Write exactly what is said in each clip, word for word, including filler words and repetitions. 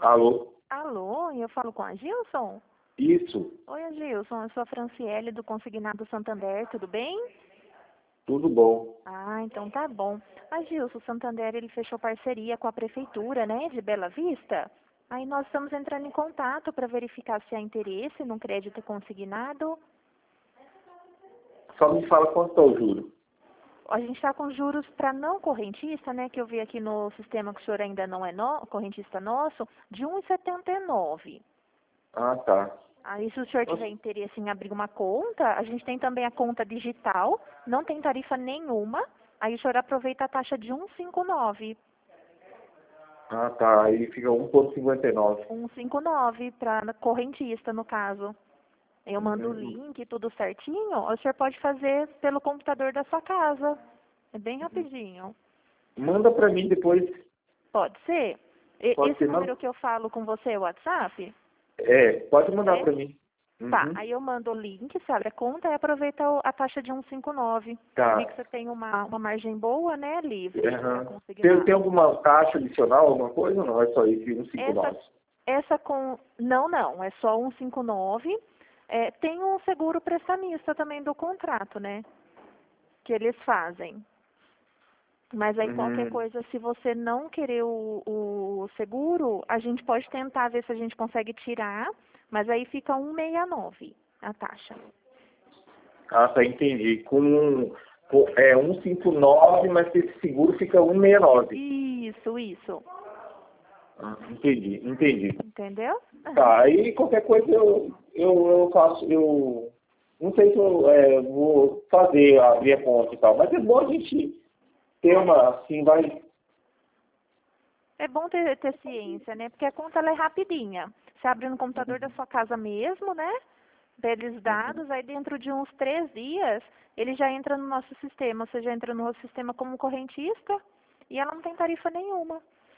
Alô? Alô, eu falo com a Gilson? Isso, Oi, Gilson, eu sou a Franciele do Consignado Santander, tudo bem? tudo bom. Ah, então tá bom. A Gilson, o Santander, ele fechou parceria com a Prefeitura, né, de Bela Vista. Aí nós estamos entrando em contato para verificar se há interesse num crédito consignado. Só me fala quanto é o juro. A gente está com juros para não correntista, né, que eu vi aqui no sistema que o senhor ainda não é no, correntista nosso, de um vírgula setenta e nove. Ah, tá. Aí, se o senhor tiver interesse em abrir uma conta, a gente tem também a conta digital, não tem tarifa nenhuma. Aí o senhor aproveita a taxa de um vírgula cinquenta e nove. Ah, tá. Aí fica um vírgula cinquenta e nove. um vírgula cinquenta e nove para correntista, no caso. Eu mando o Uhum. link, tudo certinho. O senhor pode fazer pelo computador da sua casa. É bem rapidinho. Manda pra mim depois. Pode ser? E- Pode esse ser, número não? que eu falo com você é o WhatsApp? É, pode mandar É? pra mim. Tá, Uhum. aí eu mando o link, você abre a conta e aproveita o- a taxa de um vírgula cinquenta e nove. Vi que Tá. você tem uma, uma margem boa, né, livre para Aham. Tem, consignar. tem alguma taxa adicional, alguma coisa ou não? É só isso, um cinco Essa, nove. essa com... Não, não, é só um vírgula cinquenta e nove. É, tem um seguro prestamista também do contrato, né, que eles fazem. Mas aí qualquer Uhum. coisa, se você não querer o, o seguro, a gente pode tentar ver se a gente consegue tirar, mas aí fica um vírgula sessenta e nove a taxa. Ah, tá, entendi. Com, um- com é, um cinco nove, mas esse seguro fica um sessenta e nove. Isso, isso. Ah, entendi, entendi. Entendeu? Tá, aí qualquer coisa eu, eu, eu faço, eu não sei se eu é, vou fazer, abrir a conta e tal, mas é bom a gente ter uma, assim, vai. É bom ter, ter ciência, né? Porque a conta ela é rapidinha. Você abre no computador da sua casa mesmo, né? Pelos dados, aí dentro de uns três dias, ele já entra no nosso sistema. Você já entra no nosso sistema como correntista e ela não tem tarifa nenhuma.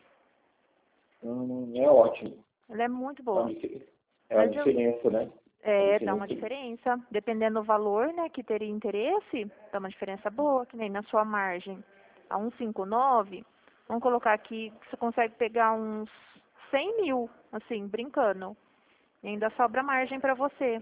Hum, é ótimo. Ela é muito É uma boa. dif- é uma Mas eu, diferença, né? A é, dá uma diferença. diferença. Dependendo do valor, né, que teria interesse, dá uma diferença boa, que nem na sua margem. A um vírgula cinquenta e nove, vamos colocar aqui, você consegue pegar uns cem mil, assim, brincando. E ainda sobra margem para você.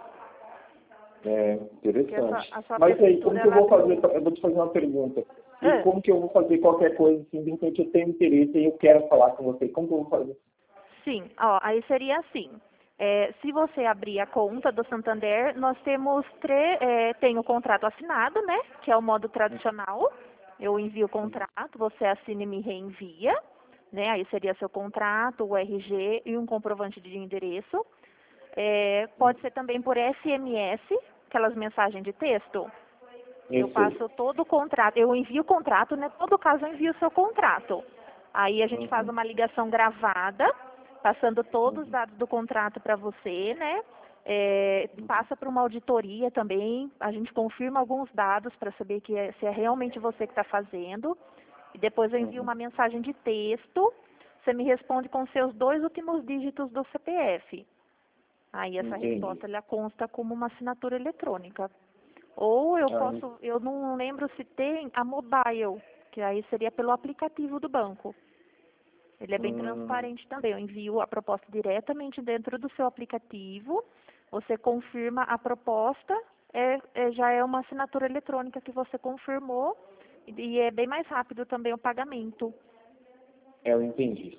É Porque a sua, interessante. a sua Mas aí, como prefeitura, que eu ela vou fazer? tem... Eu vou te fazer uma pergunta. E Ah, como que eu vou fazer qualquer coisa, assim, de repente eu tenho interesse e eu quero falar com você? Como que eu vou fazer? sim, ó, aí seria assim. É, se você abrir a conta do Santander, nós temos três, é, tem o contrato assinado, né? Que é o modo tradicional. Eu envio o contrato, você assina e me reenvia, né? Aí seria seu contrato, o R G e um comprovante de endereço. É, pode ser também por S M S, aquelas mensagens de texto. Eu Eu sei. passo todo o contrato, eu envio o contrato, né? Todo caso eu envio o seu contrato. Aí a gente faz Uhum. uma ligação gravada, passando todos os Uhum. dados do contrato para você, né? É, passa para uma auditoria também, a gente confirma alguns dados para saber que é, se é realmente você que está fazendo. E depois eu envio Uhum. uma mensagem de texto, você me responde com seus dois últimos dígitos do C P F. Aí essa Entendi. resposta ela consta como uma assinatura eletrônica. Ou eu Ah, posso, eu não lembro se tem a mobile, que aí seria pelo aplicativo do banco. Ele é bem hum, transparente também. Eu envio a proposta diretamente dentro do seu aplicativo. Você confirma a proposta, é, é- já é uma assinatura eletrônica que você confirmou e, e é bem mais rápido também o pagamento. é, eu entendi.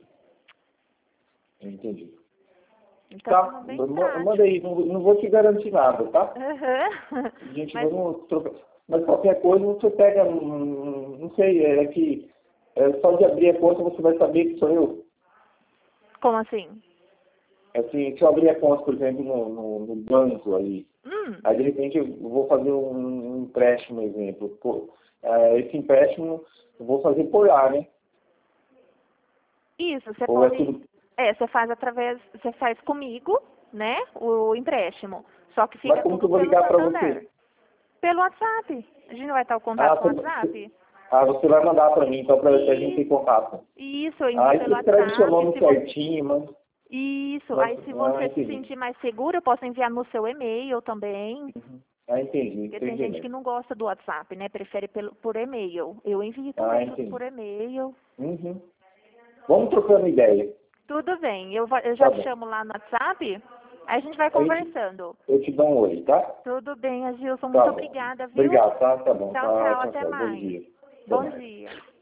Eu entendi. Então, é Tá, bem ma- manda prático. aí, não, não vou te garantir nada, tá? Aham. Gente, Mas vamos trocar. Mas qualquer coisa você pega, hum, não sei, é que é, só de abrir a conta você vai saber que sou eu. como assim? Assim, se eu abrir a conta, por exemplo, no, no, no banco ali, Hum, aí de repente eu vou fazer um, um empréstimo, exemplo. Pô, é, esse empréstimo eu vou fazer por lá, né? isso, você Ou é pode. tudo. É, você faz através. Você faz comigo, né? O empréstimo. Só que Mas fica como que eu tudo vou pelo ligar para Santander. você? Pelo WhatsApp. A gente não vai estar o contato Ah, com o você, WhatsApp? ah, você vai mandar para mim, então, para a gente ter Isso, contato. isso, eu envio Aí pelo você escreve seu WhatsApp. nome Se você... certinho, mano. Isso, aí Nossa, se ah, você se entendi. sentir mais seguro, eu posso enviar no seu e-mail também. Uhum. Ah, entendi, Porque tô tem gente que entendendo. não gosta do WhatsApp, né? Prefere pelo, por e-mail. Eu envio Ah, também tudo por entendi. e-mail. Uhum. Vamos trocando ideia. Tudo bem, eu, vou- eu já Tá te bom. chamo lá no WhatsApp, aí a gente vai Aí conversando. eu te dou um oi, tá? Tudo bem, Agilson, Tá muito bom. obrigada, viu? Obrigado, tá? Tá bom. Tchau, Tá, tchau, tchau, até tchau. Bom mais. dia. Até Bom mais. dia.